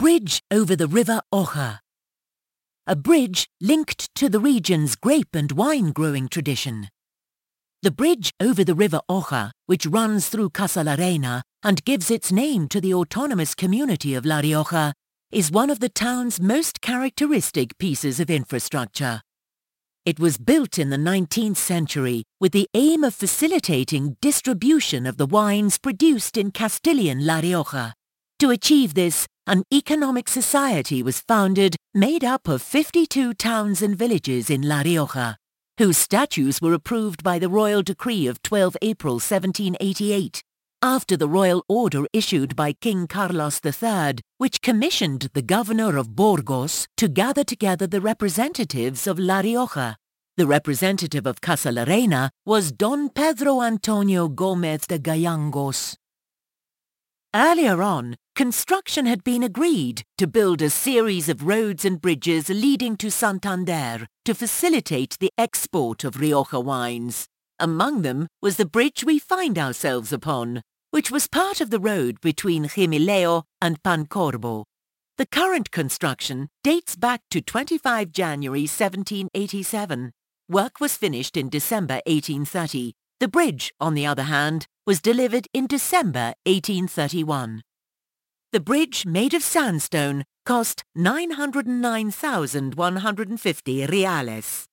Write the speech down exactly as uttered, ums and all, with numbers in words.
bridge over the river Oja. A bridge linked to the region's grape and wine growing tradition. The bridge over the river Oja, which runs through Casa La Reina and gives its name to the autonomous community of La Rioja, is one of the town's most characteristic pieces of infrastructure. It was built in the nineteenth century with the aim of facilitating distribution of the wines produced in Castilian La Rioja. To achieve this, an economic society was founded made up of fifty-two towns and villages in La Rioja, whose statutes were approved by the Royal Decree of the twelfth of April seventeen eighty-eight, after the royal order issued by King Carlos the third, which commissioned the governor of Burgos to gather together the representatives of La Rioja. The representative of Casa La Reina was Don Pedro Antonio Gómez de Gallangos. Earlier on, construction had been agreed to build a series of roads and bridges leading to Santander to facilitate the export of Rioja wines. Among them was the bridge we find ourselves upon, which was part of the road between Jimileo and Pancorbo. The current construction dates back to the twenty-fifth of January seventeen eighty-seven. Work was finished in December eighteen thirty. The bridge, on the other hand, was delivered in December eighteen thirty-one. The bridge, made of sandstone, cost nine hundred nine thousand one hundred fifty reales.